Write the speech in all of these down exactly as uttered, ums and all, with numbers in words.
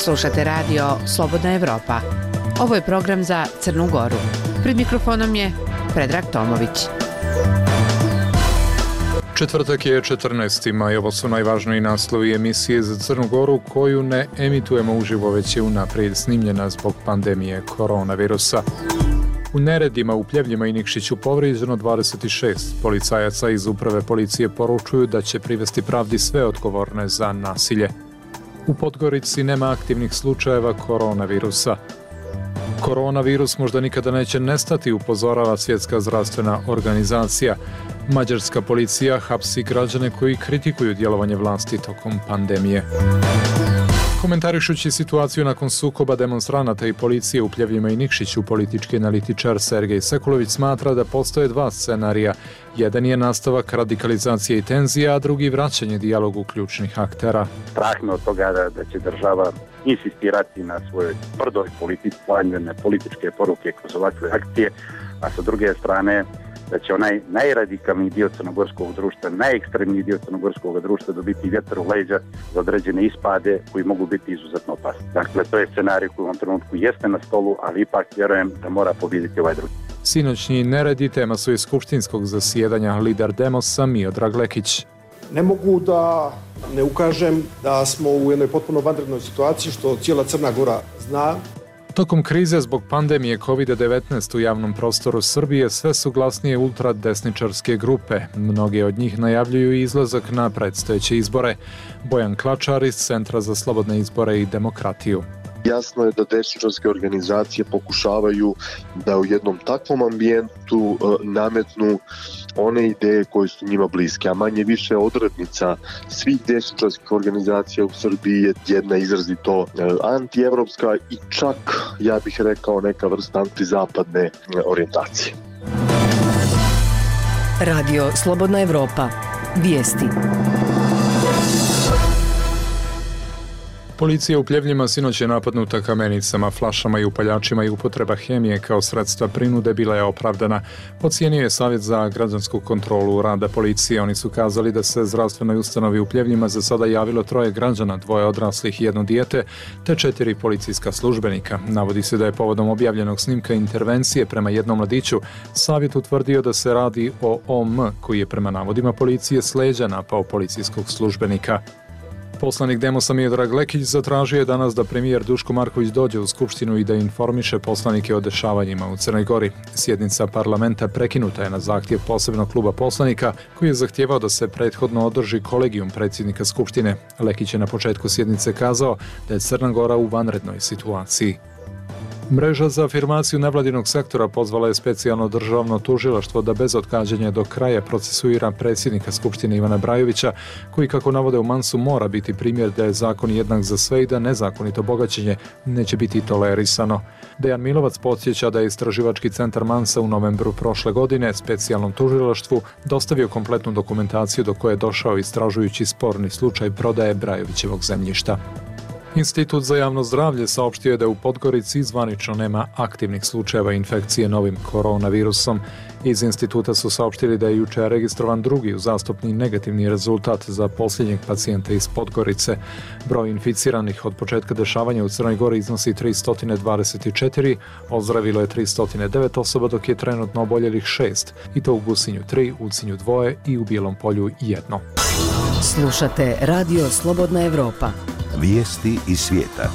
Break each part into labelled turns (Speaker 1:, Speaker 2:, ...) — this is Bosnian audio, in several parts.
Speaker 1: Slušate radio Slobodna Evropa. Ovo je program za Crnu Goru. Pred mikrofonom je Predrag Tomović.
Speaker 2: Četvrtak je četrnaesti maj, ovo su najvažniji naslovi emisije za Crnu Goru koju ne emitujemo uživo, već je unaprijed snimljena zbog pandemije koronavirusa. U neredima u Pljevljima i Nikšiću povrijeđeno dvadeset šest. Policajaca iz uprave policije poručuju da će privesti pravdi sve odgovorne za nasilje. U Podgorici nema aktivnih slučajeva koronavirusa. Koronavirus možda nikada neće nestati, upozorava Svjetska zdravstvena organizacija. Mađarska policija hapsi građane koji kritikuju djelovanje vlasti tokom pandemije. Komentarišući situaciju nakon sukoba demonstranata i policije u Pljevljima i Nikšiću, politički analitičar Sergej Sekulović smatra da postoje dva scenarija. Jedan je nastavak radikalizacije i tenzija, a drugi vraćanje dijalogu ključnih aktera.
Speaker 3: Strah me od toga da, da će država insistirati na svojoj tvrdoj politici, slanjene političke poruke kroz ovakve akcije, a sa druge strane da će onaj najradikalniji dio crnogorskog društva, najekstremniji dio crnogorskog društva dobiti vjetar u leđa za određene ispade koji mogu biti izuzetno opasni. Dakle, to je scenarij koji u ovom trenutku jeste na stolu, ali ipak vjerujem da mora pobijediti ovaj drugi.
Speaker 2: Sinoćnji neredi tema su iz skupštinskog zasjedanja. Lider Demosa Miodrag Lekić.
Speaker 4: Ne mogu da ne ukažem da smo u jednoj potpuno vanrednoj situaciji, što cijela Crna Gora zna.
Speaker 2: Tokom krize zbog pandemije kovid devetnaest u javnom prostoru Srbije sve su glasnije ultradesničarske grupe. Mnoge od njih najavljuju izlazak na predstojeće izbore. Bojan Klačar iz Centra za slobodne izbore i demokratiju.
Speaker 5: Jasno je da desničarske organizacije pokušavaju da u jednom takvom ambijentu e, nametnu one ideje koje su njima bliske, a manje više odrednica svih desničarskih organizacija u Srbiji je jedna izrazito e, antievropska i čak, ja bih rekao, neka vrsta antizapadne e, orijentacije.
Speaker 6: Radio Slobodna Evropa. Vijesti.
Speaker 2: Policija u Pljevljima sinoć je napadnuta kamenicama, flašama i upaljačima i upotreba hemije kao sredstva prinude bila je opravdana. Ocijenio je Savjet za građansku kontrolu rada policije. Oni su kazali da se zdravstvenoj ustanovi u Pljevljima za sada javilo troje građana, dvoje odraslih i jedno dijete, te četiri policijska službenika. Navodi se da je povodom objavljenog snimka intervencije prema jednom mladiću Savjet utvrdio da se radi o O M koji je prema navodima policije s leđa napao policijskog službenika. Poslanik Demosa Miodrag Lekić zatražio je danas da premijer Duško Marković dođe u Skupštinu i da informiše poslanike o dešavanjima u Crnoj Gori. Sjednica parlamenta prekinuta je na zahtjev posebnog kluba poslanika koji je zahtijevao da se prethodno održi kolegijum predsjednika Skupštine. Lekić je na početku sjednice kazao da je Crna Gora u vanrednoj situaciji. Mreža za afirmaciju nevladinog sektora pozvala je specijalno državno tužilaštvo da bez odgađanja do kraja procesuira predsjednika Skupštine Ivana Brajovića, koji, kako navode u Mansu, mora biti primjer da je zakon jednak za sve i da nezakonito bogaćenje neće biti tolerisano. Dejan Milovac podsjeća da je istraživački centar Mansa u novembru prošle godine specijalnom tužilaštvu dostavio kompletnu dokumentaciju do koje je došao istražujući sporni slučaj prodaje Brajovićevog zemljišta. Institut za javno zdravlje saopštio je da u Podgorici zvanično nema aktivnih slučajeva infekcije novim koronavirusom. Iz instituta su saopštili da je juče registrovan drugi uzastopni negativni rezultat za posljednjeg pacijenta iz Podgorice. Broj inficiranih od početka dešavanja u Crnoj Gori iznosi tristo dvadeset četiri, ozdravilo je tristo devet osoba, dok je trenutno oboljelih šest, i to u Gusinju tri, Ulcinju dvoje i u Bijelom Polju jedno.
Speaker 6: Slušate Radio Slobodna Evropa.
Speaker 7: Vijesti iz svijeta.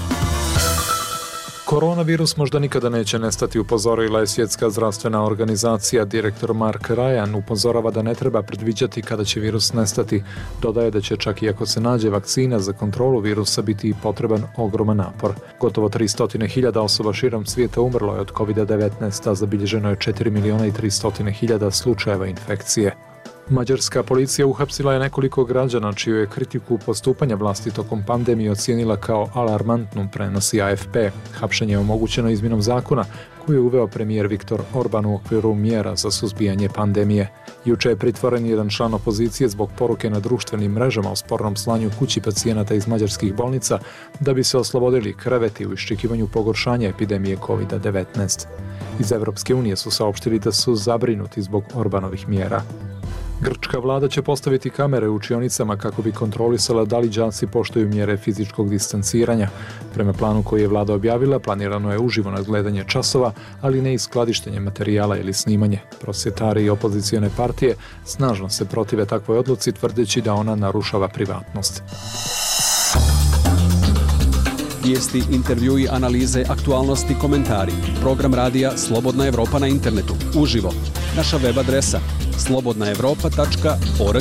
Speaker 2: Koronavirus možda nikada neće nestati, upozorila je Svjetska zdravstvena organizacija. Direktor Mark Ryan upozorava da ne treba predviđati kada će virus nestati. Dodaje da će čak i ako se nađe vakcina za kontrolu virusa biti potreban ogroman napor. Gotovo tristo hiljada osoba širom svijeta umrlo je od kovid devetnaest, a zabilježeno je četiri miliona i tristo hiljada slučajeva infekcije. Mađarska policija uhapsila je nekoliko građana čiju je kritiku postupanja vlasti tokom pandemije ocijenila kao alarmantnu, prenosi A F P. Hapšenje je omogućeno izmjenom zakona koju je uveo premijer Viktor Orban u okviru mjera za suzbijanje pandemije. Juče je pritvoren jedan član opozicije zbog poruke na društvenim mrežama o spornom slanju kući pacijenata iz mađarskih bolnica da bi se oslobodili kreveti u iščekivanju pogoršanja epidemije kovid devetnaest. Iz Evropske unije su saopštili da su zabrinuti zbog Orbanovih mjera. Grčka vlada će postaviti kamere u učionicama kako bi kontrolisala da li đaci poštuju mjere fizičkog distanciranja. Prema planu koji je vlada objavila, planirano je uživo nadgledanje časova, ali ne i skladištenje materijala ili snimanje. Prosvjetari i opozicione partije snažno se protive takvoj odluci, tvrdeći da ona narušava privatnost.
Speaker 8: Vijesti, intervjui, analize, aktualnosti, komentari. Program radija Slobodna Evropa na internetu. Uživo. Naša web adresa slobodna evropa tačka org.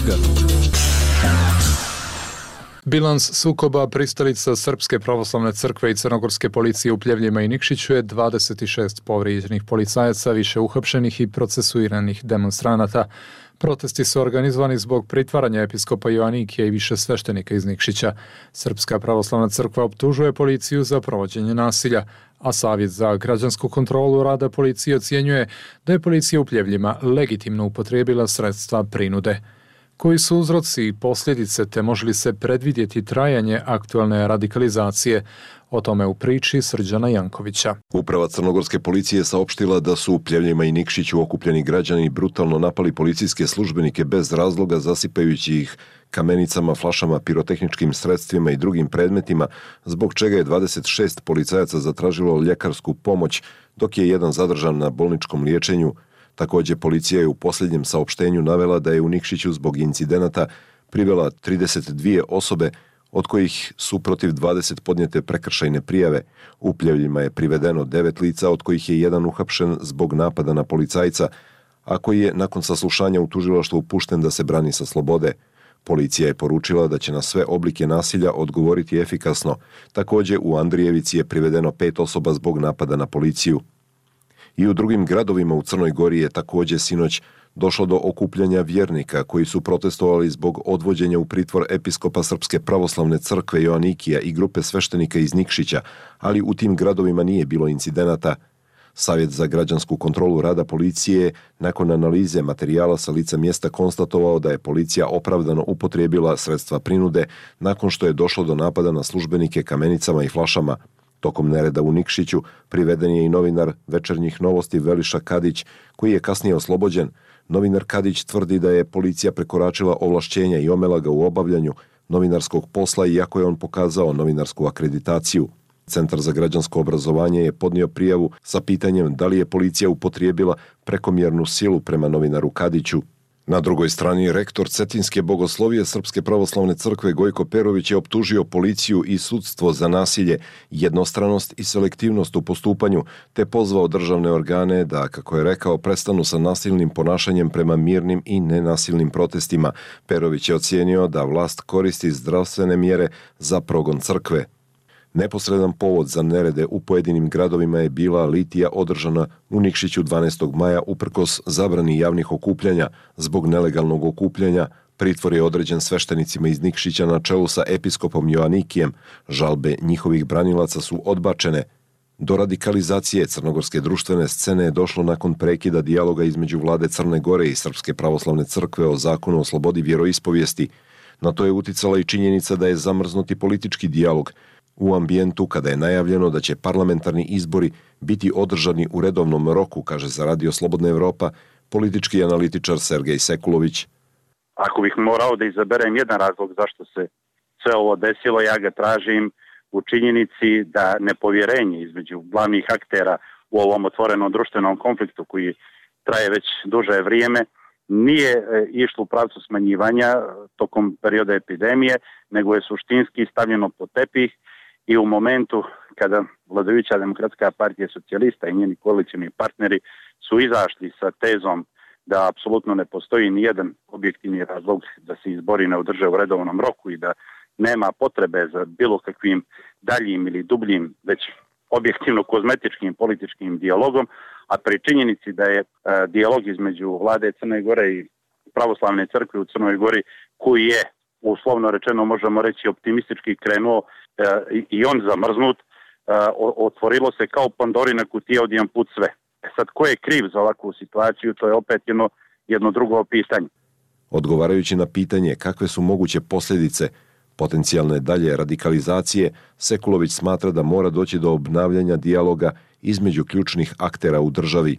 Speaker 2: Bilans sukoba pristalica Srpske pravoslavne crkve i crnogorske policije u Pljevljima i Nikšiću je dvadeset šest povrijeđenih policajaca, više uhapšenih i procesuiranih demonstranata. Protesti su organizovani zbog pritvaranja episkopa Joanikija i više sveštenika iz Nikšića. Srpska pravoslavna crkva optužuje policiju za provođenje nasilja, a Savjet za građansku kontrolu rada policije ocjenjuje da je policija u Pljevljima legitimno upotrijebila sredstva prinude. Koji su uzroci i posljedice, te može li se predvidjeti trajanje aktualne radikalizacije? O tome u priči Srđana Jankovića.
Speaker 9: Uprava crnogorske policije saopštila da su u Pljevljima i Nikšiću okupljeni građani brutalno napali policijske službenike bez razloga, zasipajući ih kamenicama, flašama, pirotehničkim sredstvima i drugim predmetima, zbog čega je dvadeset šest policajaca zatražilo ljekarsku pomoć, dok je jedan zadržan na bolničkom liječenju. Također, policija je u posljednjem saopštenju navela da je u Nikšiću zbog incidenata privela trideset dvije osobe, od kojih su protiv dvadeset podnijete prekršajne prijave. U Pljevljima je privedeno devet lica, od kojih je jedan uhapšen zbog napada na policajca, a koji je nakon saslušanja u tužilaštvu pušten da se brani sa slobode. Policija je poručila da će na sve oblike nasilja odgovoriti efikasno. Također, u Andrijevici je privedeno pet osoba zbog napada na policiju. I u drugim gradovima u Crnoj Gori je također sinoć došlo do okupljanja vjernika koji su protestovali zbog odvođenja u pritvor episkopa Srpske pravoslavne crkve Joanikija i grupe sveštenika iz Nikšića, ali u tim gradovima nije bilo incidenata. Savjet za građansku kontrolu rada policije nakon analize materijala sa lica mjesta konstatovao da je policija opravdano upotrijebila sredstva prinude nakon što je došlo do napada na službenike kamenicama i flašama. Tokom nereda u Nikšiću priveden je i novinar Večernjih novosti Veliša Kadić, koji je kasnije oslobođen. Novinar Kadić tvrdi da je policija prekoračila ovlašćenja i omela ga u obavljanju novinarskog posla, iako je on pokazao novinarsku akreditaciju. Centar za građansko obrazovanje je podnio prijavu sa pitanjem da li je policija upotrijebila prekomjernu silu prema novinaru Kadiću. Na drugoj strani, rektor Cetinske bogoslovije Srpske pravoslavne crkve Gojko Perović je optužio policiju i sudstvo za nasilje, jednostranost i selektivnost u postupanju, te pozvao državne organe da, kako je rekao, prestanu sa nasilnim ponašanjem prema mirnim i nenasilnim protestima. Perović je ocijenio da vlast koristi zdravstvene mjere za progon crkve. Neposredan povod za nerede u pojedinim gradovima je bila litija održana u Nikšiću dvanaestog maja uprkos zabrani javnih okupljanja. Zbog nelegalnog okupljanja pritvor je određen sveštenicima iz Nikšića na čelu sa episkopom Joanikijem. Žalbe njihovih branilaca su odbačene. Do radikalizacije crnogorske društvene scene je došlo nakon prekida dijaloga između vlade Crne Gore i Srpske pravoslavne crkve o zakonu o slobodi vjeroispovijesti. Na to je uticala i činjenica da je zamrznuti politički dijalog u ambijentu kada je najavljeno da će parlamentarni izbori biti održani u redovnom roku, kaže za Radio Slobodna Evropa politički analitičar Sergej Sekulović.
Speaker 3: Ako bih morao da izaberem jedan razlog zašto se sve ovo desilo, ja ga tražim u činjenici da nepovjerenje između glavnih aktera u ovom otvorenom društvenom konfliktu koji traje već duže vrijeme nije išlo u pravcu smanjivanja tokom perioda epidemije, nego je suštinski stavljeno pod tepih. I u momentu kada vladajuća Demokratska partija socijalista i njeni koalicijni partneri su izašli sa tezom da apsolutno ne postoji nijedan objektivni razlog da se izbori ne održe u redovnom roku i da nema potrebe za bilo kakvim daljim ili dubljim, već objektivno kozmetičkim političkim dijalogom, a pri činjenici da je a, dijalog između vlade Crne Gore i pravoslavne crkve u Crnoj Gori, koji je uslovno rečeno možemo reći optimistički krenuo e, i on zamrznut, e, otvorilo se kao Pandorina kutija odjedan put sve. E sad, ko je kriv za ovakvu situaciju, to je opet jedno, jedno drugo pitanje.
Speaker 9: Odgovarajući na pitanje kakve su moguće posljedice potencijalne dalje radikalizacije, Sekulović smatra da mora doći do obnavljanja dijaloga između ključnih aktera u državi.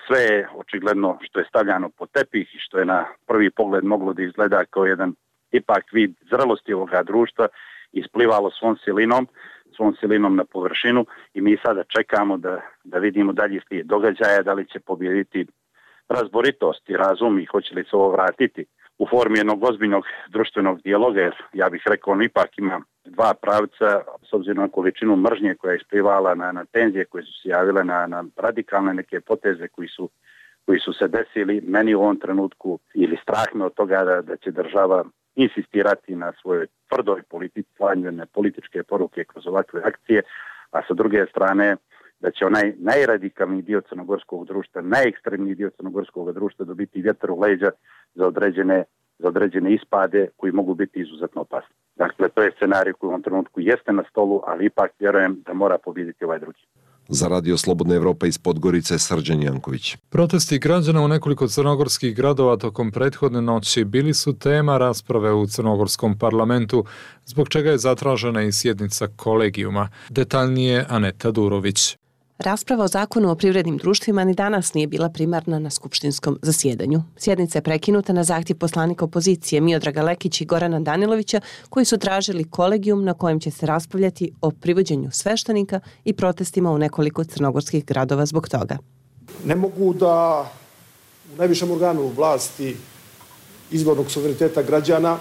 Speaker 3: Sve je očigledno što je stavljano pod tepih i što je na prvi pogled moglo da izgleda kao jedan ipak vid zrelosti ovoga društva isplivalo svom silinom, svom silinom na površinu i mi sada čekamo da, da vidimo dalje slijed događaja, da li će pobijediti razboritost i razum i hoće li se ovo vratiti u formi jednog ozbiljnog društvenog dijaloga, jer ja bih rekao on ipak ima dva pravca s obzirom na količinu mržnje koja je isplivala na, na tenzije koje su se javile na, na radikalne neke poteze koji su, koji su se desili. Meni u ovom trenutku ili strah me od toga da, da će država insistirati na svojoj tvrdoj politici, slanjene političke poruke kroz ovakve akcije, a sa druge strane da će onaj najradikalniji dio crnogorskog društva, najekstremniji dio crnogorskog društva dobiti vjetar u leđa za određene, za određene ispade koji mogu biti izuzetno opasni. Dakle, to je scenarij koji u ovom trenutku jeste na stolu, ali ipak vjerujem da mora pobijediti ovaj drugi.
Speaker 9: Za Radio Slobodna Evropa iz Podgorice, Srđan Janković.
Speaker 2: Protesti građana u nekoliko crnogorskih gradova tokom prethodne noći bili su tema rasprave u crnogorskom parlamentu, zbog čega je zatražena i sjednica kolegijuma. Detaljnije Aneta Durović.
Speaker 10: Rasprava o zakonu o privrednim društvima ni danas nije bila primarna na skupštinskom zasjedanju. Sjednica je prekinuta na zahtjev poslanika opozicije Miodraga Lekića i Gorana Danilovića, koji su tražili kolegijum na kojem će se raspravljati o privođenju sveštenika i protestima u nekoliko crnogorskih gradova zbog toga.
Speaker 4: Ne mogu da u najvišem organu vlasti izbornog suvereniteta građana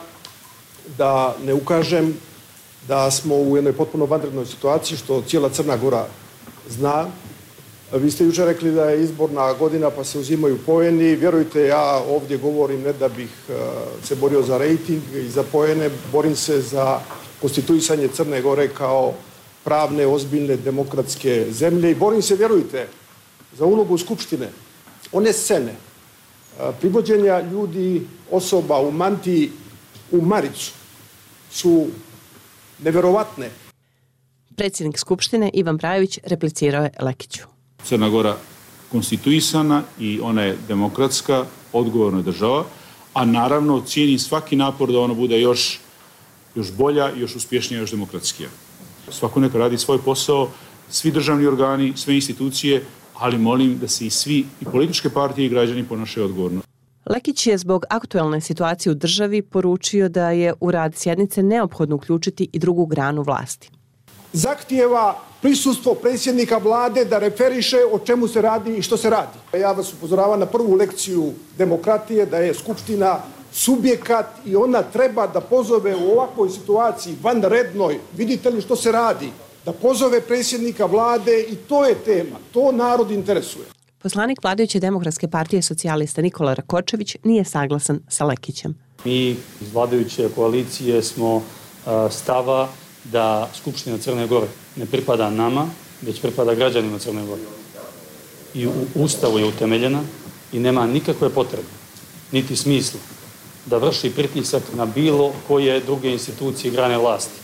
Speaker 4: da ne ukažem da smo u jednoj potpuno vanrednoj situaciji, što cijela Crna Gora zna. Vi ste jučer rekli da je izborna godina pa se uzimaju poeni. Vjerujte, ja ovdje govorim ne da bih se borio za rejting i za poene, borim se za konstituisanje Crne Gore kao pravne, ozbiljne, demokratske zemlje i borim se, vjerujte, za ulogu Skupštine. One scene privođenja ljudi, osoba u mantiji u maricu su neverovatne.
Speaker 10: Predsjednik Skupštine Ivan Brajović replicirao je Lekiću.
Speaker 11: Crna Gora konstituisana i ona je demokratska, odgovorna država, a naravno cijenim svaki napor da ona bude još, još bolja, još uspješnija, još demokratskija. Svako neka radi svoj posao, svi državni organi, sve institucije, ali molim da se i svi, i političke partije i građani ponašaju odgovorno.
Speaker 10: Lekić je zbog aktualne situacije u državi poručio da je u rad sjednice neophodno uključiti i drugu granu vlasti.
Speaker 4: Zahtijeva prisustvo predsjednika vlade da referiše o čemu se radi i što se radi. Ja vas upozoravam na prvu lekciju demokratije, da je Skupština subjekat i ona treba da pozove u ovakvoj situaciji vanrednoj, vidite li što se radi, da pozove predsjednika vlade i to je tema, to narod interesuje.
Speaker 10: Poslanik vladajuće demokratske partije socijalista Nikola Rakočević nije saglasan sa Lekićem.
Speaker 12: Mi iz vladajuće koalicije smo uh, stava da Skupština Crne Gore ne pripada nama, već pripada građanima Crne Gore. I u Ustavu je utemeljena i nema nikakve potrebe, niti smisla, da vrši pritisak na bilo koje druge institucije i grane vlasti.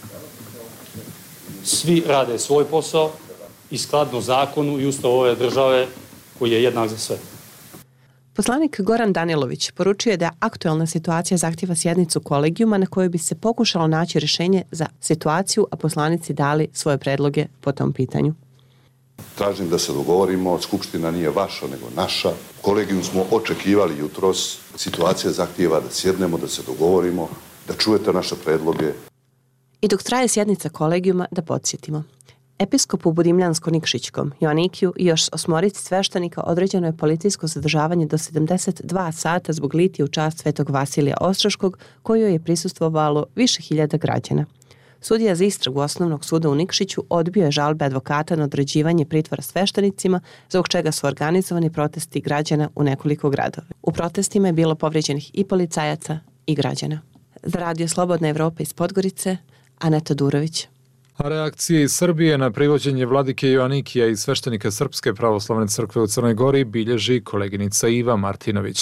Speaker 12: Svi rade svoj posao i skladno zakonu i ustavu ove države koji je jednak za sve.
Speaker 10: Poslanik Goran Danilović poručuje da aktualna situacija zahtjeva sjednicu kolegijuma na kojoj bi se pokušalo naći rješenje za situaciju, a poslanici dali svoje predloge po tom pitanju.
Speaker 13: Tražim da se dogovorimo, Skupština nije vaša nego naša. Kolegijum smo očekivali jutros, situacija zahtjeva da sjednemo, da se dogovorimo, da čujete naše predloge.
Speaker 10: I dok traje sjednica kolegijuma, da podsjetimo. Episkopu Budimljansko-Nikšićkom, Joanikiju i još osmorici sveštenika određeno je policijsko zadržavanje do sedamdeset dva sata zbog litije u čast Svetog Vasilija Ostroškog, kojoj je prisustvovalo više hiljada građana. Sudija za istragu Osnovnog suda u Nikšiću odbio je žalbe advokata na određivanje pritvora sveštenicima, zbog čega su organizovani protesti građana u nekoliko gradova. U protestima je bilo povrijeđenih i policajaca i građana. Za Radio Slobodna Evropa iz Podgorice, Aneta Durović.
Speaker 2: A reakcije iz Srbije na privođenje vladike Joanikija i sveštenika Srpske pravoslavne crkve u Crnoj Gori bilježi koleginica Iva Martinović.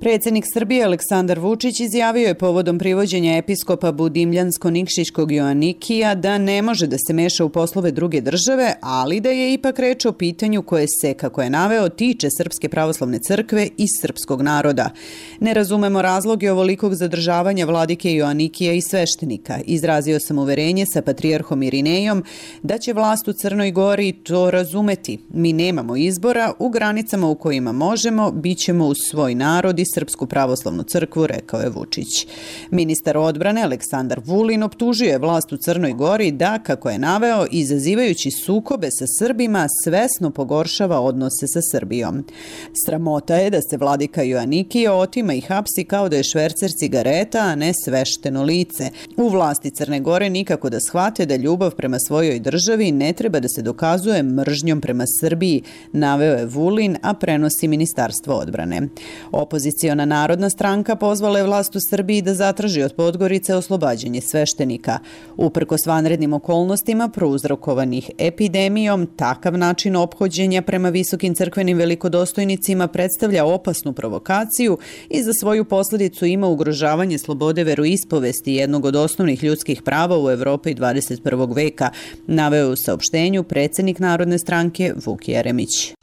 Speaker 14: Predsjednik Srbije Aleksandar Vučić izjavio je povodom privođenja episkopa Budimljansko-Nikšićkog Joanikija da ne može da se meša u poslove druge države, ali da je ipak reč o pitanju koje se, kako je naveo, tiče Srpske pravoslavne crkve i srpskog naroda. Ne razumemo razloge ovolikog zadržavanja vladike Joanikija i sveštenika. Izrazio sam uverenje sa patrijarhom Irinejom da će vlast u Crnoj Gori to razumeti. Mi nemamo izbora, u granicama u kojima možemo, bit ćemo uz svoj narod i Srpsku pravoslavnu crkvu, rekao je Vučić. Ministar odbrane Aleksandar Vulin optužio je vlast u Crnoj Gori da, kako je naveo, izazivajući sukobe sa Srbima, svesno pogoršava odnose sa Srbijom. Sramota je da se vladika Joanikije otima i hapsi kao da je švercer cigareta, a ne svešteno lice. U vlasti Crne Gore nikako da shvate da ljubav prema svojoj državi ne treba da se dokazuje mržnjom prema Srbiji, naveo je Vulin, a prenosi Ministarstvo odbrane. Opoziciona narodna stranka pozvala je vlast u Srbiji da zatraži od Podgorice oslobađanje sveštenika. Uprkos vanrednim okolnostima prouzrokovanih epidemijom, takav način ophođenja prema visokim crkvenim velikodostojnicima predstavlja opasnu provokaciju i za svoju posljedicu ima ugrožavanje slobode veroispovesti, jednog od osnovnih ljudskih prava u Evropi dvadeset prvog veka, naveo u saopštenju predsjednik Narodne stranke Vuk Jeremić.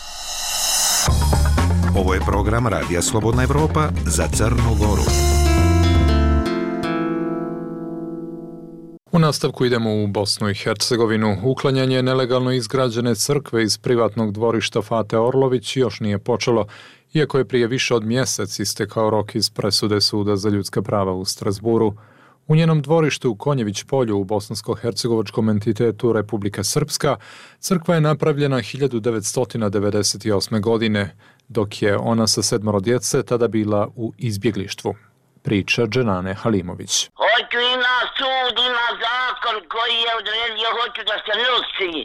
Speaker 7: Ovo je program Radija Slobodna Evropa za Crnu Goru.
Speaker 2: U nastavku idemo u Bosnu i Hercegovinu. Uklanjanje nelegalno izgrađene crkve iz privatnog dvorišta Fate Orlović još nije počelo, iako je prije više od mjesec istekao rok iz presude Suda za ljudska prava u Strasburu. U njenom dvorištu u Konjević polju u bosansko-hercegovačkom entitetu Republika Srpska crkva je napravljena hiljadu devetsto devedeset osme. godine, dok je ona sa sedmoro djece tada bila u izbjeglištvu. Priča Dženane Halimović.
Speaker 15: Hoću ima sud, ima zakon koji je odredio, hoću da se nosi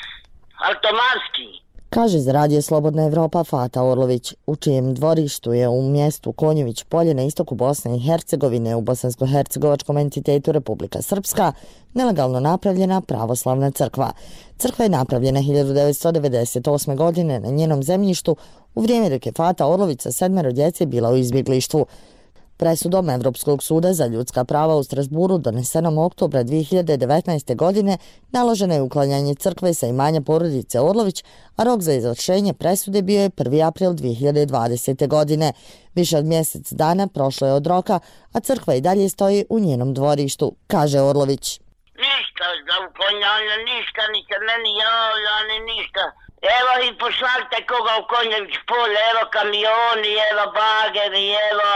Speaker 15: automatski.
Speaker 16: Kaže za Radio Slobodna Evropa Fata Orlović, u čijem dvorištu je u mjestu Konjević polje na istoku Bosne i Hercegovine u bosansko-hercegovačkom entitetu Republika Srpska nelegalno napravljena pravoslavna crkva. Crkva je napravljena hiljadu devetsto devedeset osme. godine na njenom zemljištu u vrijeme dok je Fata Orlović sa sedmero djece bila u izbjeglištvu. Presudom Evropskog suda za ljudska prava u Strasburu donesenom oktobra dvije hiljade devetnaeste. godine naloženo je uklanjanje crkve sa imanja porodice Orlović, a rok za izvršenje presude bio je prvi april dvije hiljade dvadesete. godine. Više od mjesec dana prošlo je od roka, a crkva i dalje stoji u njenom dvorištu, kaže Orlović.
Speaker 15: Ništa za uklanjanje, ništa, ni se meni javlja, ni ništa. Evo i pošaljte koga u Konjević polje, evo kamioni, evo bageri, evo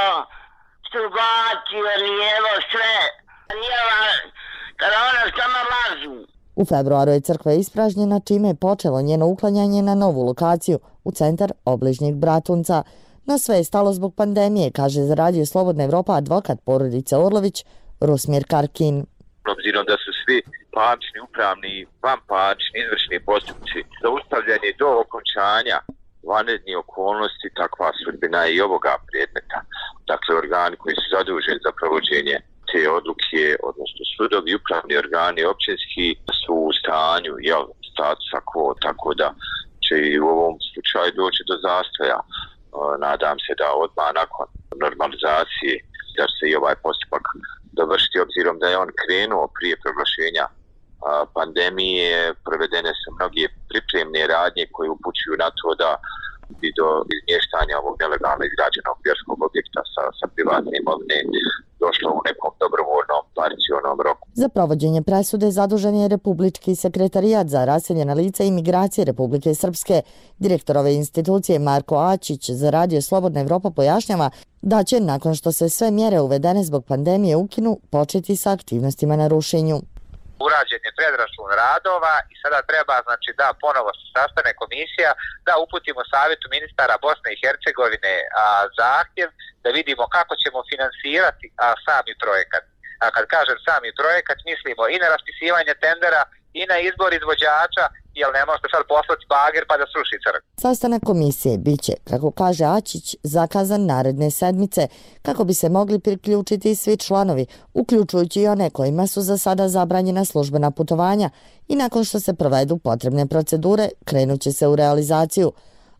Speaker 15: strugači, evo sve. Evo, kada ona samo lažu.
Speaker 16: U februaru je crkva ispražnjena, čime je počelo njeno uklanjanje na novu lokaciju u centar obližnjeg Bratunca. No sve je stalo zbog pandemije, kaže za Radio Slobodna Evropa advokat porodice Orlović Rusmir Karkin.
Speaker 17: Obzirom da su svi parnični, upravni, vanparnični, izvršni postupci zaustavljeni do okončanja vanrednih okolnosti, takva sudbina i ovoga predmeta. Dakle, organi koji su zaduženi za provođenje te odluke, odnosno sudovi, upravni organi, općinski, su u stanju jel, statusa quo, tako da će i u ovom slučaju doći do zastoja. Nadam se da odmah nakon normalizacije da se i ovaj postupak dovršiti, obzirom da je on krenuo prije proglašenja pandemije, provedene su mnoge pripremne radnje koje upućuju na to da bi do izmještanja ovog nelegalno izgrađenog vjerskog objekta sa, sa privatne imovine došlo u nekom dobrovoljnom paricionom roku.
Speaker 16: Za provođenje presude zadužen je Republički sekretarijat za raseljena lica i migracije Republike Srpske. Direktor ove institucije Marko Ačić za Radio Slobodna Evropa pojašnjava da će, nakon što se sve mjere uvedene zbog pandemije ukinu, početi sa aktivnostima na rušenju.
Speaker 17: Urađen je predračun radova i sada treba, znači, da ponovo se sastane komisija, da uputimo savjetu ministara Bosne i Hercegovine a, zahtjev da vidimo kako ćemo finansirati a, sami projekat. A kad kažem sami projekat, mislimo i na raspisivanje tendera i na izbor izvođača, jer ne možete sad poslati bager pa da sruši crkvu.
Speaker 16: Sastanak komisije biće, kako kaže Ačić, zakazan naredne sedmice, kako bi se mogli priključiti svi članovi, uključujući i one kojima su za sada zabranjena službena putovanja, i nakon što se provedu potrebne procedure, krenut će se u realizaciju.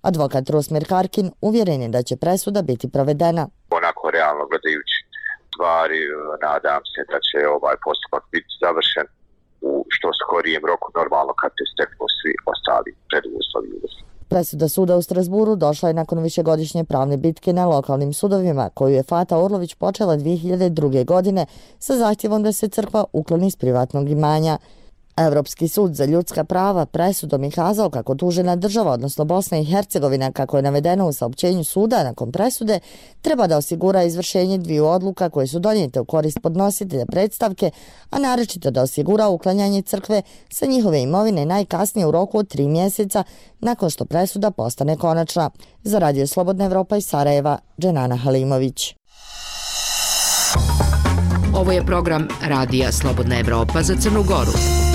Speaker 16: Advokat Rusmir Karkin uvjeren je da će presuda biti provedena.
Speaker 17: Onako realno gledajući stvari, nadam se da će ovaj postupak biti završen u što skorijem roku, normalno kad se steknu svi ostali preduslovi.
Speaker 16: Presuda suda u Strasburu došla je nakon višegodišnje pravne bitke na lokalnim sudovima, koju je Fata Orlović počela dvije hiljade druge. godine sa zahtjevom da se crkva ukloni iz privatnog imanja. Evropski sud za ljudska prava presudom je kazao kako tužena država, odnosno Bosna i Hercegovina, kako je navedeno u saopćenju suda nakon presude, treba da osigura izvršenje dviju odluka koje su donijete u korist podnositelja predstavke, a naročito da osigura uklanjanje crkve sa njihove imovine najkasnije u roku od tri mjeseca nakon što presuda postane konačna. Za Radio Slobodna Evropa iz Sarajeva, Dženana Halimović.
Speaker 1: Ovo je program Radija Slobodna Evropa za Crnu Goru.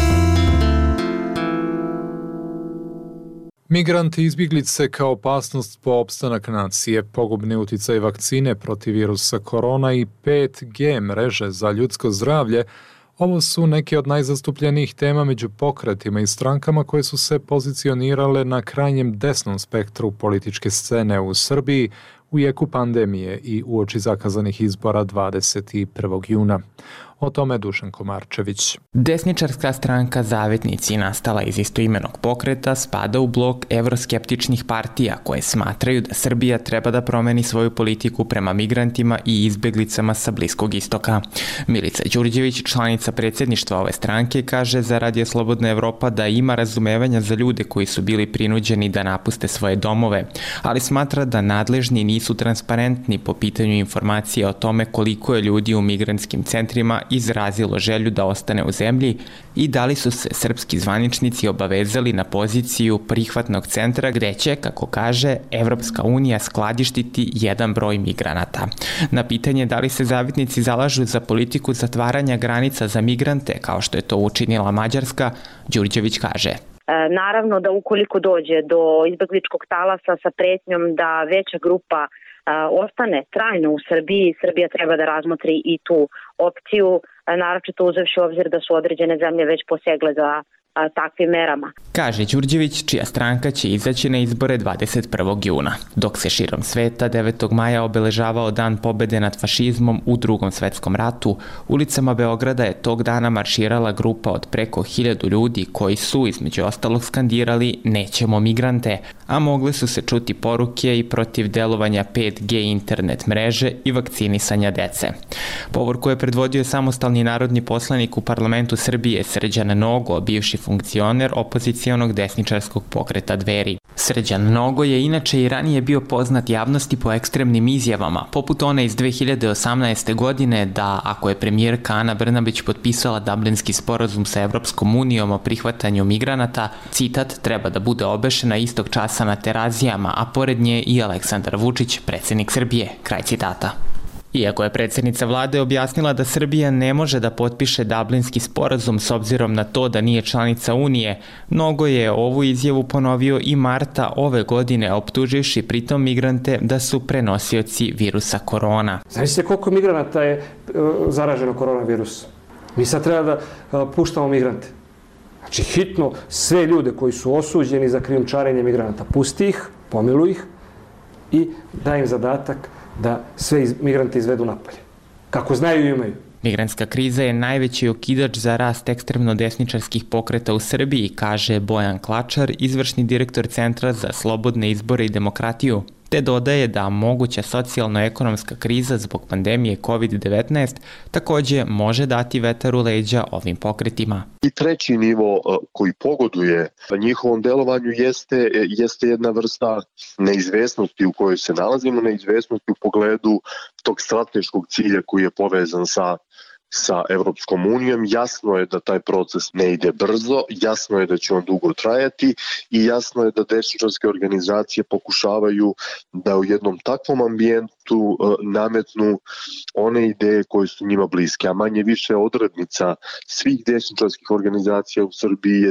Speaker 2: Migranti i izbjeglice kao opasnost po opstanak nacije, pogubni uticaj vakcine protiv virusa korona i pet G mreže za ljudsko zdravlje, ovo su neke od najzastupljenijih tema među pokretima i strankama koje su se pozicionirale na krajnjem desnom spektru političke scene u Srbiji u jeku pandemije i uoči zakazanih izbora dvadeset prvog juna. O tome Dušan Komarčević.
Speaker 18: Desničarska stranka Zavetnici, nastala iz istoimenog pokreta, spada u blok evroskeptičnih partija koje smatraju da Srbija treba da promeni svoju politiku prema migrantima i izbjeglicama sa Bliskog istoka. Milica Đurđević, članica predsjedništva ove stranke, kaže za Radio Slobodna Evropa da ima razumevanja za ljude koji su bili prinuđeni da napuste svoje domove, ali smatra da nadležni nisu transparentni po pitanju informacije o tome koliko je ljudi u migrantskim centrima izrazilo želju da ostane u zemlji i da li su se srpski zvaničnici obavezali na poziciju prihvatnog centra gde će, kako kaže, Evropska unija skladištiti jedan broj migranata. Na pitanje da li se Zavetnici zalažu za politiku zatvaranja granica za migrante, kao što je to učinila Mađarska, Đurđević kaže.
Speaker 19: Naravno da ukoliko dođe do izbegličkog talasa sa pretnjom da veća grupa ostane trajno u Srbiji, Srbija treba da razmotri i tu opciju, naročito uzevši u obzir da su određene zemlje već posegle za takvim merama.
Speaker 18: Kaže Đurđević, čija stranka će izaći na izbore dvadeset prvog juna. Dok se širom sveta devetog maja obeležavao Dan pobede nad fašizmom u Drugom svetskom ratu, ulicama Beograda je tog dana marširala grupa od preko hiljadu ljudi koji su, između ostalog, skandirali "Nećemo migrante", a mogle su se čuti poruke i protiv delovanja pet G internet mreže i vakcinisanja dece. Povorku je predvodio samostalni narodni poslanik u parlamentu Srbije Srđan Nogo, bivši funkcioner opozicijonog desničarskog pokreta Dveri. Srđan Nogo je inače i ranije bio poznat javnosti po ekstremnim izjavama, poput one iz dve hiljade osamnaeste. godine da ako je premijerka Ana Brnabić potpisala Dublinski sporazum sa Evropskom unijom o prihvatanju migranata, citat, treba da bude obešena istog časa na Terazijama, a pored nje i Aleksandar Vučić, predsjednik Srbije, kraj citata. Iako je predsjednica vlade objasnila da Srbija ne može da potpiše Dublinski sporazum s obzirom na to da nije članica Unije, Nogo je ovu izjavu ponovio i marta ove godine, optuživši pritom migrante da su prenosioci virusa korona.
Speaker 20: Znači koliko migranata je zaraženo koronavirusom? Mi sad treba da puštamo migrante. Znači hitno sve ljude koji su osuđeni za krijumčarenje migranata, pusti ih, pomiluj ih i daj im zadatak da sve migrante izvedu napolje. Kako znaju i imaju.
Speaker 18: Migrantska kriza je najveći okidač za rast ekstremno desničarskih pokreta u Srbiji, kaže Bojan Klačar, izvršni direktor Centra za slobodne izbore i demokratiju, te dodaje da moguća socijalno-ekonomska kriza zbog pandemije kovid devetnaest također može dati vetar u leđa ovim pokretima.
Speaker 5: I treći nivo koji pogoduje njihovom delovanju jeste, jeste jedna vrsta neizvesnosti u kojoj se nalazimo, neizvesnosti u pogledu tog strateškog cilja koji je povezan sa sa Evropskom unijom. Jasno je da taj proces ne ide brzo, jasno je da će on dugo trajati i jasno je da desničarske organizacije pokušavaju da u jednom takvom ambijentu nametnu one ideje koje su njima bliske, a manje više odrednica svih desničarskih organizacija u Srbiji je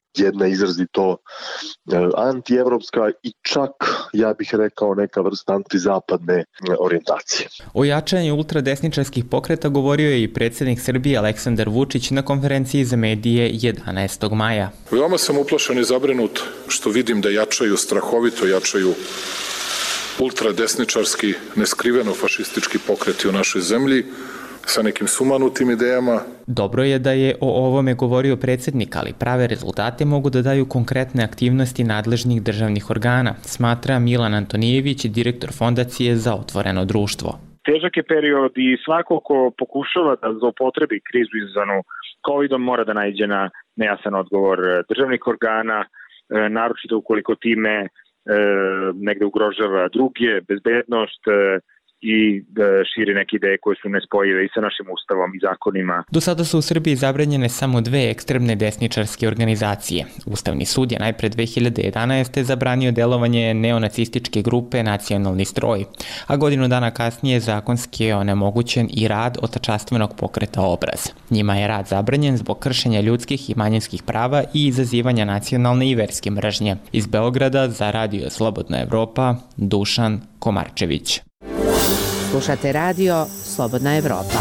Speaker 5: jedna izrazito antievropska i čak, ja bih rekao, neka vrsta antizapadne orijentacije.
Speaker 18: O jačanju ultradesničarskih pokreta govorio je i predsjednik Srbije Aleksandar Vučić na konferenciji za medije jedanaestog maja.
Speaker 21: Veoma sam uplašen i zabrinut što vidim da jačaju, strahovito jačaju ultradesničarski, neskriveno fašistički pokreti u našoj zemlji, sa nekim sumanutim idejama.
Speaker 18: Dobro je da je o ovome govorio predsjednik, ali prave rezultate mogu da daju konkretne aktivnosti nadležnih državnih organa, smatra Milan Antonijević, direktor Fondacije za otvoreno društvo.
Speaker 22: Težak je period i svako ko pokušava da zloupotrebi krizu izazvanu kovidom mora da naiđe na nejasan odgovor državnih organa, naročito ukoliko time negde ugrožava druge, bezbednost, i da širi neke ideje koje su nespojive i sa našim ustavom i zakonima.
Speaker 18: Do sada su u Srbiji zabranjene samo dve ekstremne desničarske organizacije. Ustavni sud je najpre dve hiljade jedanaeste. zabranio delovanje neonacističke grupe Nacionalni stroj, a godinu dana kasnije zakonski je onemogućen i rad otačastvenog pokreta Obraz. Njima je rad zabranjen zbog kršenja ljudskih i manjinskih prava i izazivanja nacionalne i verske mržnje. Iz Beograda za Radio Slobodna Evropa, Dušan Komarčević.
Speaker 1: Slušate radio Slobodna Evropa.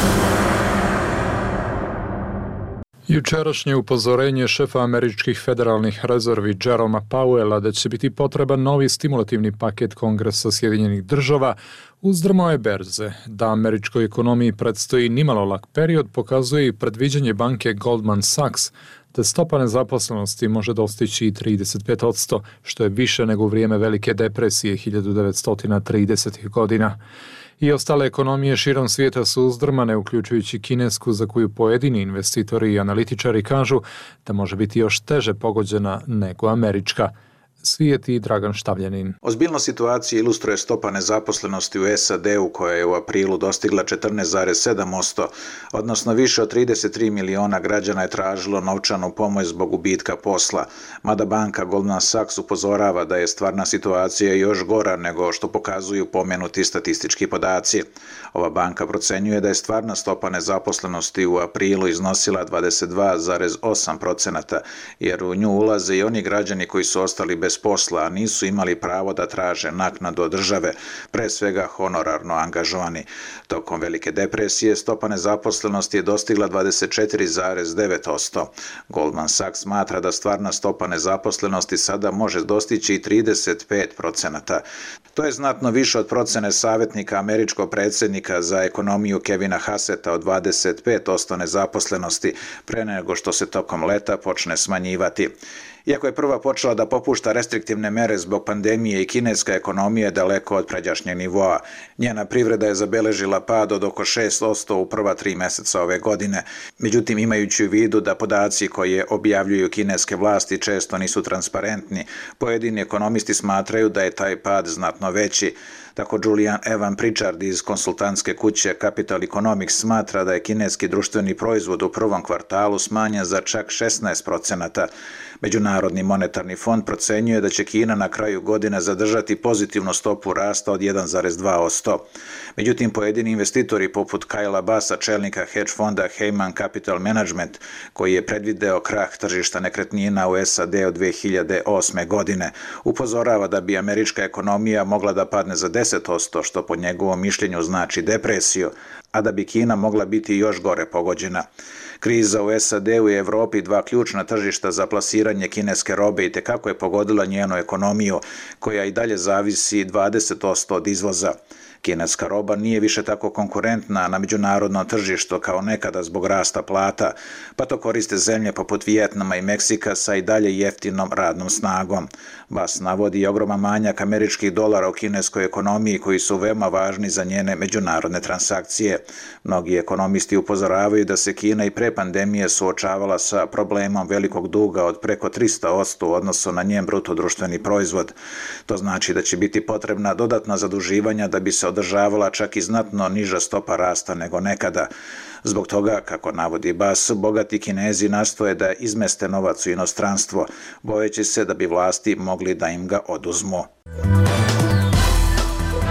Speaker 2: Jučerašnje upozorenje šefa američkih federalnih rezervi Jeroma Powella da će biti potreban novi stimulativni paket Kongresa Sjedinjenih država uzdrmao je berze. Da američkoj ekonomiji predstoji nimalo lak period pokazuje i predviđanje banke Goldman Sachs da stopa nezaposlenosti može dostići i trideset pet posto, što je više nego u vrijeme Velike depresije hiljadu devetsto tridesetih godina. I ostale ekonomije širom svijeta su uzdrmane, uključujući kinesku, za koju pojedini investitori i analitičari kažu da može biti još teže pogođena nego američka. Svijet i Dragan Štavljanin.
Speaker 23: Ozbiljnost situacije ilustruje stopa nezaposlenosti u S A D-u koja je u aprilu dostigla četrnaest zarez sedam posto, odnosno više od trideset tri miliona građana je tražilo novčanu pomoć zbog gubitka posla, mada banka Goldman Sachs upozorava da je stvarna situacija još gora nego što pokazuju pomenuti statistički podaci. Ova banka procenjuje da je stvarna stopa nezaposlenosti u aprilu iznosila dvadeset dva zarez osam posto, jer u nju ulaze i oni građani koji su ostali bez posla, a nisu imali pravo da traže naknadu od države, pre svega honorarno angažovani. Tokom Velike depresije stopa nezaposlenosti je dostigla dvadeset četiri zarez devet posto. Goldman Sachs smatra da stvarna stopa nezaposlenosti sada može dostići i trideset pet posto. To je znatno više od procene savjetnika američkog predsjednika za ekonomiju Kevina Hasseta od dvadeset pet posto nezaposlenosti pre nego što se tokom leta počne smanjivati. Iako je prva počela da popušta restriktivne mere zbog pandemije i kineska ekonomija je daleko od pređašnjeg nivoa. Njena privreda je zabeležila pad od oko šest posto u prva tri mjeseca ove godine. Međutim, imajući u vidu da podaci koje objavljuju kineske vlasti često nisu transparentni, pojedini ekonomisti smatraju da je taj pad znatno veći. Tako Julian Evan Pritchard iz konsultantske kuće Capital Economics smatra da je kineski društveni proizvod u prvom kvartalu smanjen za čak šesnaest posto. Međunarodni monetarni fond procenjuje da će Kina na kraju godine zadržati pozitivnu stopu rasta od jedan zarez dva posto. Međutim, pojedini investitori poput Kyla Bassa, čelnika hedge fonda Heyman Capital Management, koji je predvideo krah tržišta nekretnina u S A D od dve hiljade osme. godine, upozorava da bi američka ekonomija mogla da padne za deset posto, što po njegovom mišljenju znači depresiju, a da bi Kina mogla biti još gore pogođena. Kriza u S A D-u i Evropi, dva ključna tržišta za plasiranje kineske robe, i tekako je pogodila njenu ekonomiju, koja i dalje zavisi dvadeset posto od izvoza. Kineska roba nije više tako konkurentna na međunarodnom tržištu kao nekada zbog rasta plata, pa to koriste zemlje poput Vijetnama i Meksika sa i dalje jeftinom radnom snagom. Bas navodi ogroman manjak američkih dolara u kineskoj ekonomiji koji su veoma važni za njene međunarodne transakcije. Mnogi ekonomisti upozoravaju da se Kina i pre pandemije suočavala sa problemom velikog duga od preko tristo posto u odnosu na njen bruto društveni proizvod. To znači da će biti potrebna dodatna zaduživanja da bi se održavala čak i znatno niža stopa rasta nego nekada. Zbog toga, kako navodi Bas, bogati Kinezi nastoje da izmeste novac u inostranstvo, bojeći se da bi vlasti mogli da im ga oduzmu.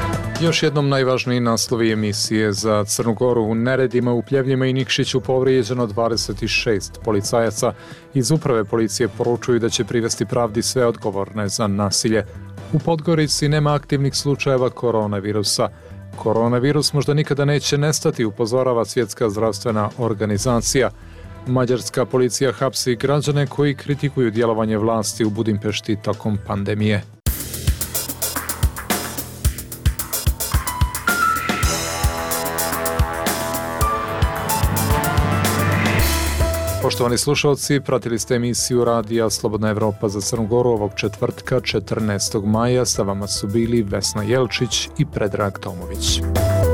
Speaker 2: Još jednom najvažniji naslovi emisije za Crnu Goru. U neredima u Pljevljima i Nikšiću povrijeđeno dvadeset šest policajaca. Iz uprave policije poručuju da će privesti pravdi sve odgovorne za nasilje. U Podgorici nema aktivnih slučajeva koronavirusa. Koronavirus možda nikada neće nestati, upozorava Svjetska zdravstvena organizacija. Mađarska policija hapsi građane koji kritikuju djelovanje vlasti u Budimpešti tokom pandemije. Poštovani slušalci, pratili ste emisiju radija Slobodna Evropa za Crnu Goru ovog četvrtka četrnaestog maja. Sa vama su bili Vesna Jelčić i Predrag Tomović.